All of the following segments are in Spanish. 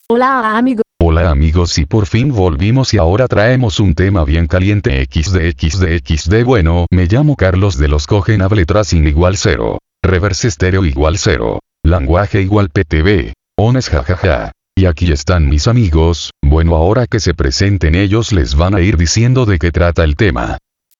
Hola amigo. Hola amigos, y por fin volvimos y ahora traemos un tema bien caliente XD. Bueno, me llamo Carlos de los Cogenable Tracing igual 0. Reverse Stereo igual 0. Language igual PTV. Ones jajaja. Y aquí están mis amigos. Bueno, ahora que se presenten ellos les van a ir diciendo de qué trata el tema.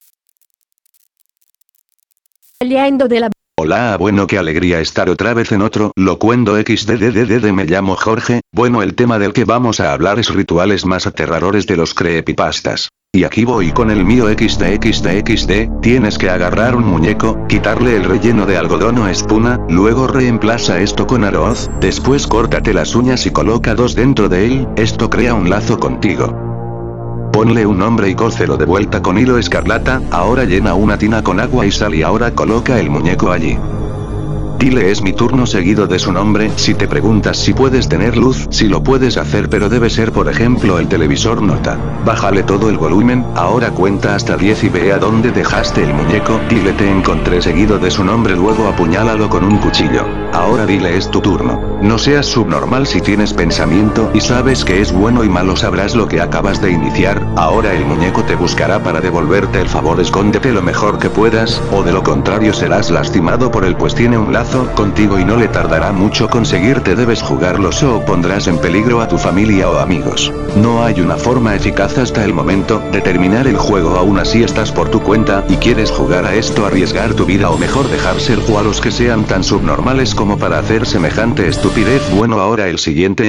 Saliendo de la... Hola, bueno, qué alegría estar otra vez en otro Locuendo XDDDD. Me llamo Jorge. Bueno, el tema del que vamos a hablar es rituales más aterradores de los creepypastas. Y aquí voy con el mío XD. Tienes que agarrar un muñeco, quitarle el relleno de algodón o espuma, luego reemplaza esto con arroz, después córtate las uñas y coloca 2 dentro de él, esto crea un lazo contigo. Ponle un nombre y cócelo de vuelta con hilo escarlata, ahora llena una tina con agua y sal y ahora coloca el muñeco allí. Dile es mi turno seguido de su nombre. Si te preguntas si puedes tener luz, si lo puedes hacer, pero debe ser por ejemplo el televisor. Nota. Bájale todo el volumen, ahora cuenta hasta 10 y ve a dónde dejaste el muñeco. Dile te encontré seguido de su nombre, luego apuñálalo con un cuchillo. Ahora dile es tu turno. No seas subnormal. Si tienes pensamiento y sabes que es bueno y malo, sabrás lo que acabas de iniciar. Ahora el muñeco te buscará para devolverte el favor. Escóndete lo mejor que puedas, o de lo contrario serás lastimado por él, pues tiene un lazo contigo y no le tardará mucho conseguirte. Debes jugarlo o pondrás en peligro a tu familia o amigos. No hay una forma eficaz hasta el momento de terminar el juego. Aún así estás por tu cuenta y quieres jugar a esto, arriesgar tu vida o mejor dejarse el juego a los que sean tan subnormales como para hacer semejante estupidez. Bueno, ahora el siguiente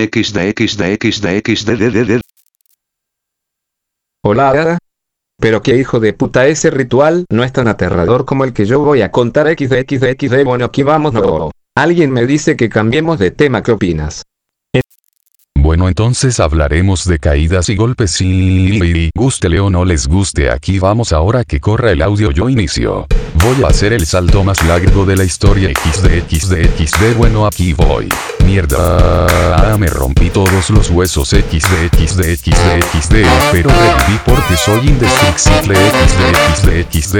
XD. Hola. Pero qué hijo de puta, ese ritual no es tan aterrador como el que yo voy a contar. XD. Bueno, aquí vamos. No. Alguien me dice que cambiemos de tema. ¿Qué opinas? Bueno, entonces hablaremos de caídas y golpes y gústele o no les guste. Aquí vamos, ahora que corra el audio yo inicio. Voy a hacer el salto más largo de la historia. XD. Bueno, aquí voy. Mierda, me rompí todos los huesos. XD. Pero reviví porque soy indestructible. XD.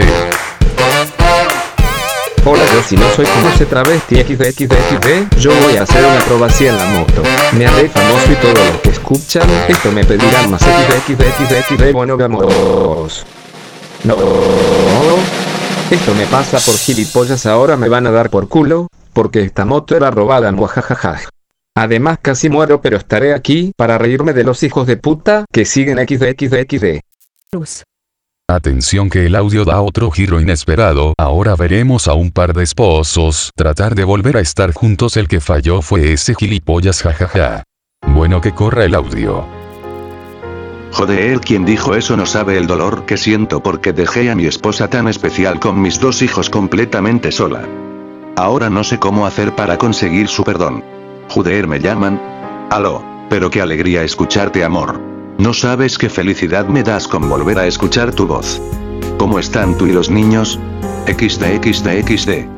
Hola, yo si no soy como ese travesti. XD. Yo voy a hacer una acrobacia en la moto. Me haré famoso y todo lo que escuchan esto me pedirán más. XD. Bueno, vamos. No. Esto me pasa por gilipollas. Ahora me van a dar por culo, porque esta moto era robada. Muajajaja. Además casi muero, pero estaré aquí para reírme de los hijos de puta que siguen. XD. Luz. Atención que el audio da otro giro inesperado. Ahora veremos a un par de esposos tratar de volver a estar juntos. El que falló fue ese gilipollas, jajaja. Bueno, que corra el audio. Joder, quien dijo eso no sabe el dolor que siento porque dejé a mi esposa tan especial con mis 2 hijos completamente sola. Ahora no sé cómo hacer para conseguir su perdón. Joder, me llaman. Aló, pero qué alegría escucharte, amor. No sabes qué felicidad me das con volver a escuchar tu voz. ¿Cómo están tú y los niños? XD.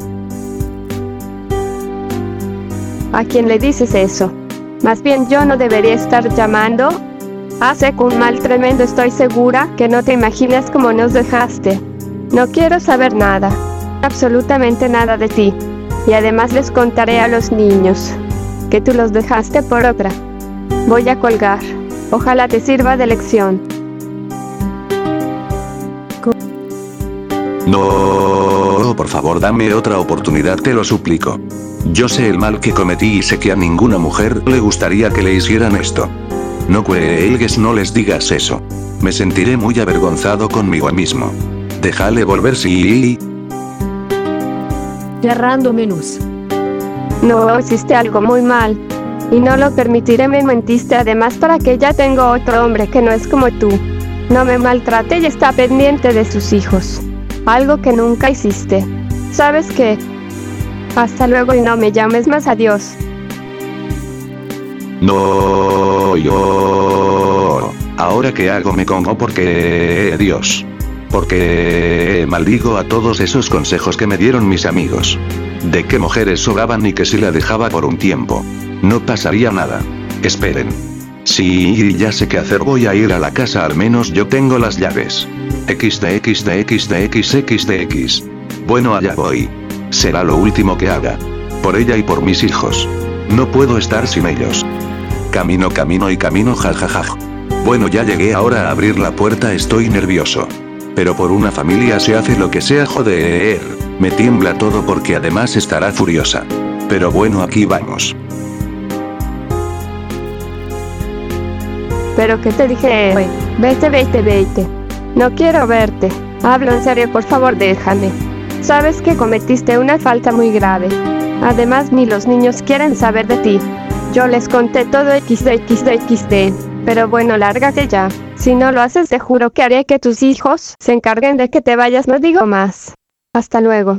¿A quién le dices eso? Más bien yo no debería estar llamando. Hace un mal tremendo, estoy segura que no te imaginas cómo nos dejaste. No quiero saber nada, absolutamente nada de ti. Y además les contaré a los niños que tú los dejaste por otra. Voy a colgar. Ojalá te sirva de lección. No, por favor dame otra oportunidad, te lo suplico. Yo sé el mal que cometí y sé que a ninguna mujer le gustaría que le hicieran esto. No cuelgues, no les digas eso. Me sentiré muy avergonzado conmigo mismo. Déjale volver, sí. Cerrando menús. No, hiciste algo muy mal. Y no lo permitiré, me mentiste además para que ya tengo otro hombre que no es como tú. No me maltrate y está pendiente de sus hijos. Algo que nunca hiciste. ¿Sabes qué? Hasta luego y no me llames más, adiós. No, yo... ¿Ahora qué hago? Me congo porque... Dios. Porque... maldigo a todos esos consejos que me dieron mis amigos. De que mujeres sobraban y que si la dejaba por un tiempo no pasaría nada. Esperen. Sí, ya sé qué hacer, voy a ir a la casa, al menos yo tengo las llaves. XD. Bueno, allá voy. Será lo último que haga. Por ella y por mis hijos. No puedo estar sin ellos. Camino, camino y camino, jajaja. Bueno, ya llegué, ahora a abrir la puerta, estoy nervioso. Pero por una familia se hace lo que sea, joder. Me tiembla todo porque además estará furiosa. Pero bueno, aquí vamos. Pero que te dije, vete, vete, vete. No quiero verte. Hablo en serio, por favor, déjame. Sabes que cometiste una falta muy grave. Además, ni los niños quieren saber de ti. Yo les conté todo XD. Pero bueno, lárgate ya. Si no lo haces, te juro que haré que tus hijos se encarguen de que te vayas, no digo más. Hasta luego.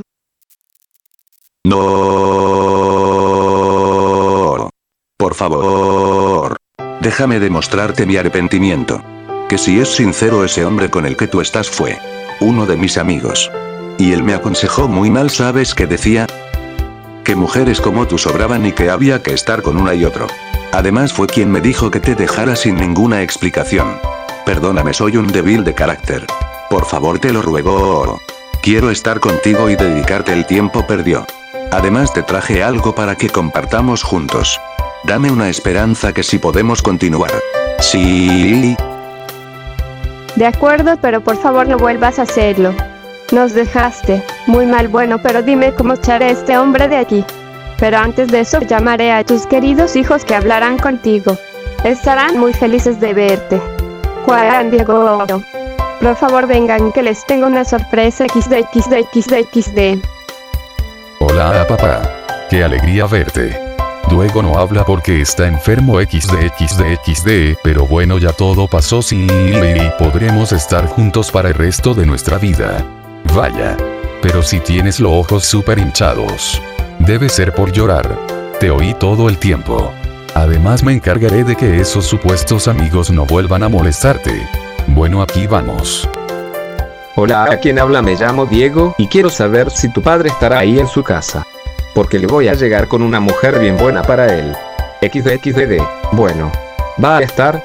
No. Por favor. Déjame demostrarte mi arrepentimiento. Que si es sincero, ese hombre con el que tú estás fue uno de mis amigos. Y él me aconsejó muy mal, ¿sabes qué decía? Que mujeres como tú sobraban y que había que estar con una y otro. Además fue quien me dijo que te dejara sin ninguna explicación. Perdóname, soy un débil de carácter. Por favor, te lo ruego. Quiero estar contigo y dedicarte el tiempo perdido. Además te traje algo para que compartamos juntos. Dame una esperanza que sí podemos continuar. Sí. De acuerdo, pero por favor no vuelvas a hacerlo. Nos dejaste muy mal, bueno, pero dime cómo echaré a este hombre de aquí. Pero antes de eso llamaré a tus queridos hijos que hablarán contigo. Estarán muy felices de verte. Juan Diego. Por favor vengan que les tengo una sorpresa XD. Hola papá. Qué alegría verte. Diego no habla porque está enfermo XD, pero bueno, ya todo pasó, sí, y podremos estar juntos para el resto de nuestra vida. Vaya. Pero si tienes los ojos súper hinchados. Debe ser por llorar. Te oí todo el tiempo. Además me encargaré de que esos supuestos amigos no vuelvan a molestarte. Bueno, aquí vamos. Hola, ¿a quién habla? Me llamo Diego y quiero saber si tu padre estará ahí en su casa. Porque le voy a llegar con una mujer bien buena para él. XD. Bueno. ¿Va a estar?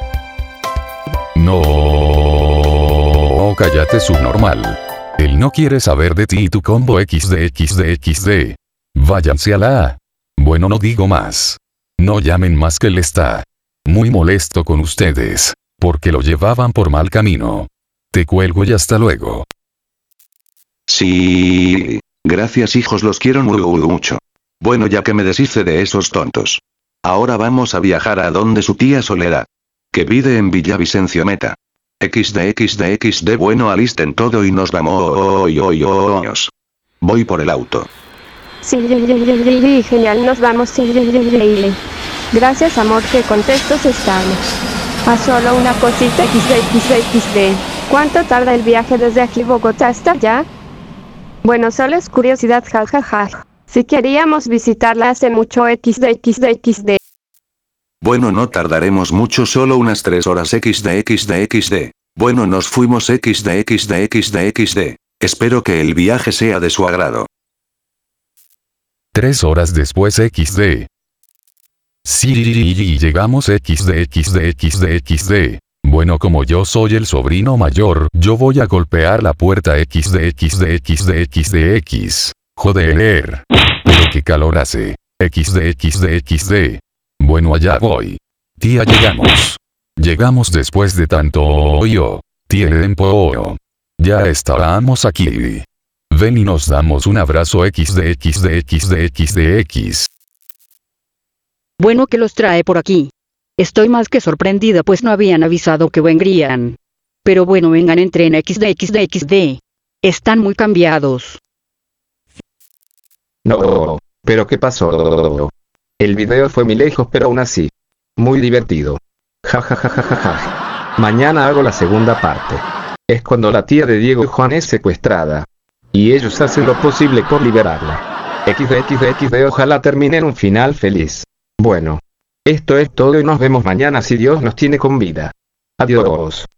No, cállate, subnormal. Él no quiere saber de ti y tu combo XD. Váyanse a la... Bueno, no digo más. No llamen más, que él está muy molesto con ustedes, porque lo llevaban por mal camino. Te cuelgo y hasta luego. Sí. Gracias, hijos, los quiero mucho. Bueno, ya que me deshice de esos tontos. Ahora vamos a viajar a donde su tía Soledad, que vive en Villavicencio Meta. XD. Bueno, alisten todo y nos vamos. Voy por el auto. Sí, genial, nos vamos. Sí. Gracias, amor, que contentos estamos. A solo una cosita XD. ¿Cuánto tarda el viaje desde aquí Bogotá hasta allá? Bueno, solo es curiosidad, jajaja. Si queríamos visitarla hace mucho XD. Bueno, no tardaremos mucho, solo unas 3 horas XD. Bueno, nos fuimos XD. Espero que el viaje sea de su agrado. 3 horas después XD. Sí, llegamos XD. Bueno, como yo soy el sobrino mayor, yo voy a golpear la puerta XD. Joder. Pero qué calor hace. XD. Bueno, allá voy. Tía, llegamos. Llegamos después de tanto tiempo. Ya estábamos aquí. Ven y nos damos un abrazo XD. Bueno, ¿qué los trae por aquí? Estoy más que sorprendida, pues no habían avisado que vendrían. Pero bueno, vengan, entren XD. Están muy cambiados. No, pero ¿qué pasó? El video fue muy lejos, pero aún así. Muy divertido. Jajajajaja. Mañana hago la segunda parte. Es cuando la tía de Diego y Juan es secuestrada. Y ellos hacen lo posible por liberarla. XD. Ojalá termine en un final feliz. Bueno. Esto es todo y nos vemos mañana si Dios nos tiene con vida. Adiós.